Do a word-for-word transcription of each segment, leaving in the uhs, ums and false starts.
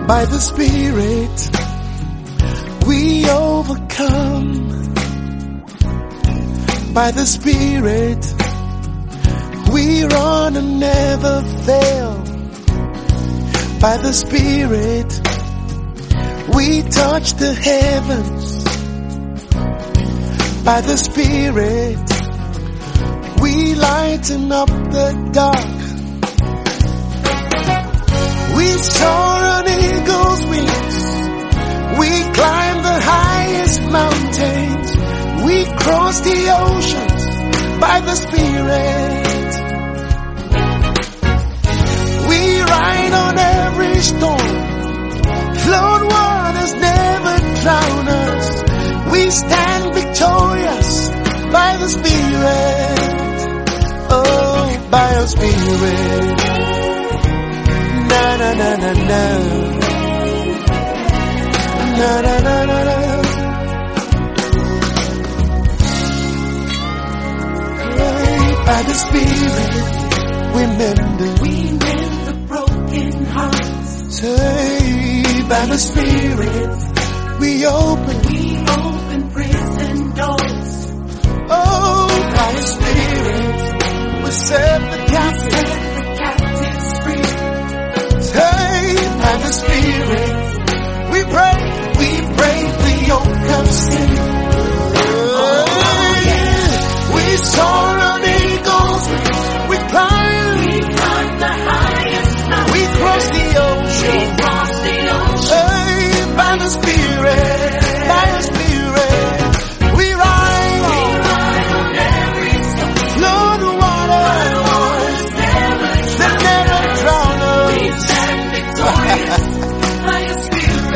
By the Spirit, we overcome. By the Spirit, we run and never fail. By the Spirit, we touch the heavens. By the Spirit, we lighten up the dark. We soar on eagle's wings. We climb the highest mountains. We cross the oceans by the Spirit. We ride on every storm. Flood waters never drown us. We stand victorious by the Spirit. Oh, by your Spirit. Na na na na na. Na na na na na. By the Spirit, we mend the, we mend the broken hearts. Say, by the Spirit, we open, we open prison doors. Oh, by the Spirit, we set the captives, set the captives free. Say, by the Spirit, we break, we break the yoke of sin. Oh, yeah. We soar on eagles, we climb, we climb the highest mountain. We cross the ocean, we cross the ocean. Hey, by the Spirit, by the Spirit, we ride, we ride on every stone. Flood waters, never that never drown us. We stand victorious by your Spirit.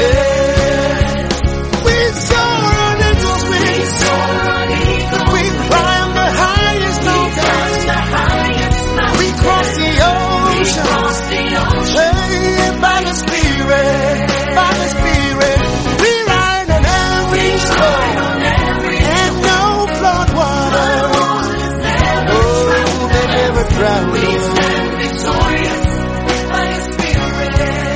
We soar on eagles' wings. We soar on eagles' We climb the highest mountains. the highest mountain. We cross the ocean. We cross the ocean. Hey, by the Spirit, by the Spirit, we ride on every storm. And no flood water, oh, they never drown We us. stand victorious by your Spirit.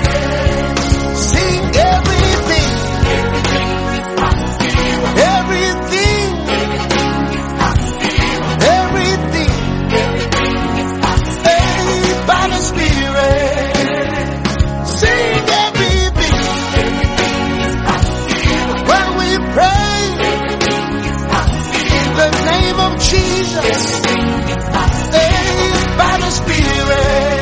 Sing everything, Everything is possible. everything, Everything is possible. everything, Everything is possible. hey, by the Spirit. Sing everything, Everything is possible. when we pray, Everything is possible. in the name of Jesus. Everything is possible. Hey, by the Spirit,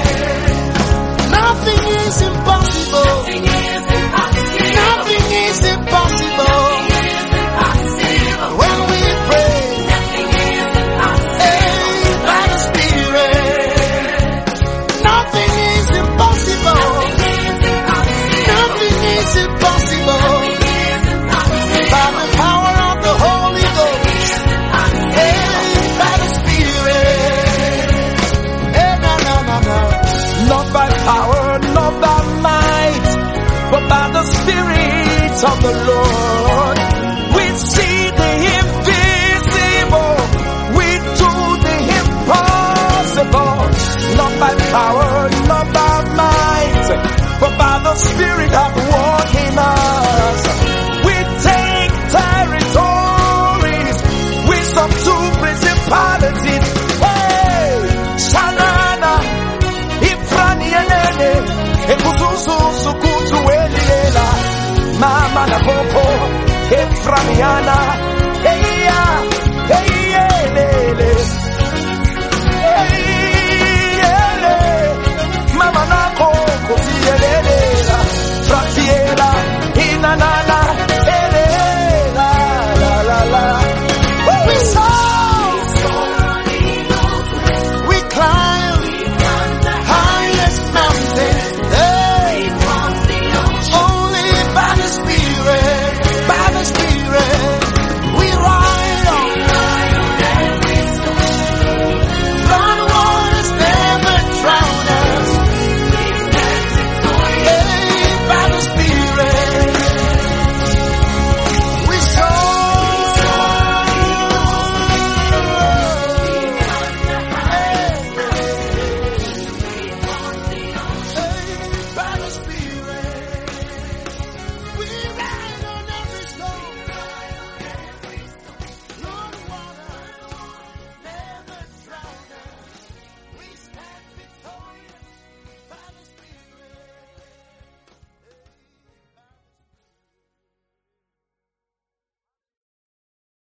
nothing is impossible. Nothing is impossible. Nothing is impossible. Nothing is impossible. When we pray, Nothing is impossible. hey, by the Spirit, nothing is impossible. Nothing is impossible. Nothing is impossible. Nothing is impossible. By the power of the Holy Ghost, hey, by the Spirit, hey, no, no, no, no. Not by power, not by might, but by the Spirit of the Lord. We see the invisible, we do the impossible. Not by power, not by might, but by the Spirit at work in us. We take territories, we subdue principalities. Hey, Shanana, Ifraniene, Ekususu Sukutu Eliela, Mama na Popo, Efraniana.